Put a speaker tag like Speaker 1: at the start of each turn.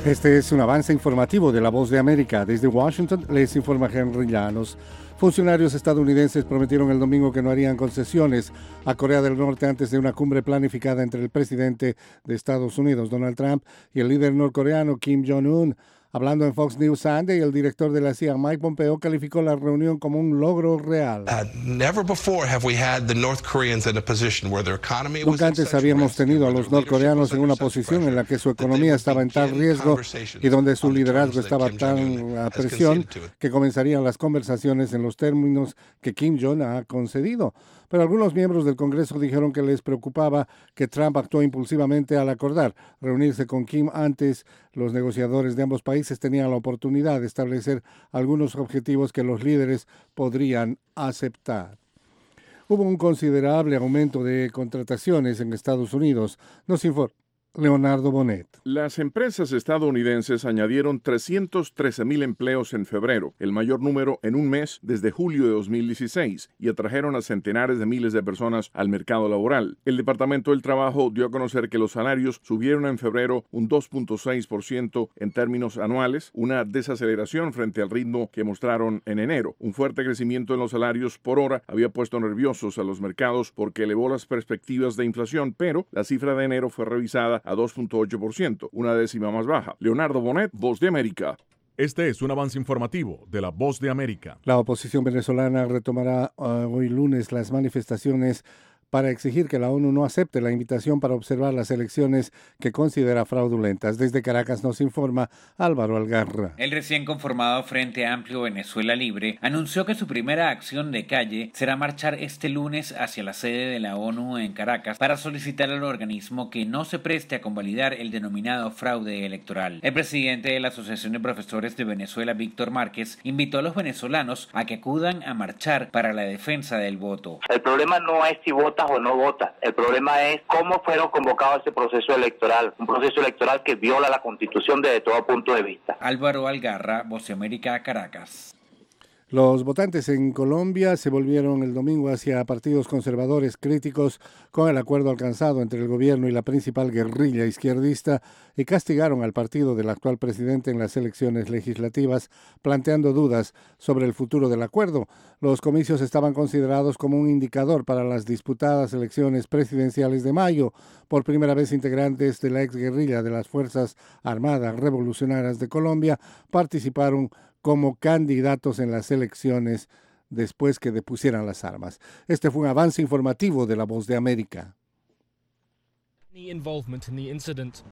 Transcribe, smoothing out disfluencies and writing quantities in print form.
Speaker 1: Este es un avance informativo de La Voz de América. Desde Washington les informa Henry Llanos. Funcionarios estadounidenses prometieron el domingo que no harían concesiones a Corea del Norte antes de una cumbre planificada entre el presidente de Estados Unidos, Donald Trump, y el líder norcoreano Kim Jong-un. Hablando en Fox News Sunday, el director de la CIA, Mike Pompeo, calificó la reunión como un logro real. Nunca antes habíamos tenido a los norcoreanos en una posición en la que su economía estaba en tal riesgo y donde su liderazgo estaba tan a presión que comenzarían las conversaciones en los términos que Kim Jong ha concedido. Pero algunos miembros del Congreso dijeron que les preocupaba que Trump actuó impulsivamente al acordar reunirse con Kim antes. Los negociadores de ambos países tenían la oportunidad de establecer algunos objetivos que los líderes podrían aceptar. Hubo un considerable aumento de contrataciones en Estados Unidos. Nos informa Leonardo Bonet.
Speaker 2: Las empresas estadounidenses añadieron 313,000 empleos en febrero, el mayor número en un mes desde julio de 2016, y atrajeron a centenares de miles de personas al mercado laboral. El Departamento del Trabajo dio a conocer que los salarios subieron en febrero un 2.6% en términos anuales, una desaceleración frente al ritmo que mostraron en enero. Un fuerte crecimiento en los salarios por hora había puesto nerviosos a los mercados porque elevó las perspectivas de inflación, pero la cifra de enero fue revisada a 2.8%, una décima más baja. Leonardo Bonet, Voz de América.
Speaker 3: Este es un avance informativo de La Voz de América.
Speaker 1: La oposición venezolana retomará hoy lunes las manifestaciones para exigir que la ONU no acepte la invitación para observar las elecciones que considera fraudulentas. Desde Caracas nos informa Álvaro Algarra.
Speaker 4: El recién conformado Frente Amplio Venezuela Libre anunció que su primera acción de calle será marchar este lunes hacia la sede de la ONU en Caracas para solicitar al organismo que no se preste a convalidar el denominado fraude electoral. El presidente de la Asociación de Profesores de Venezuela, Víctor Márquez, invitó a los venezolanos a que acudan a marchar para la defensa del voto.
Speaker 5: El problema no es si votas o no votas, el problema es cómo fueron convocados ese proceso electoral, un proceso electoral que viola la Constitución desde todo punto de vista.
Speaker 4: Álvaro Algarra, Voz de América, Caracas.
Speaker 1: Los votantes en Colombia se volvieron el domingo hacia partidos conservadores críticos con el acuerdo alcanzado entre el gobierno y la principal guerrilla izquierdista y castigaron al partido del actual presidente en las elecciones legislativas, planteando dudas sobre el futuro del acuerdo. Los comicios estaban considerados como un indicador para las disputadas elecciones presidenciales de mayo. Por primera vez, integrantes de la exguerrilla de las Fuerzas Armadas Revolucionarias de Colombia participaron como candidatos en las elecciones después que depusieran las armas. Este fue un avance informativo de La Voz de América.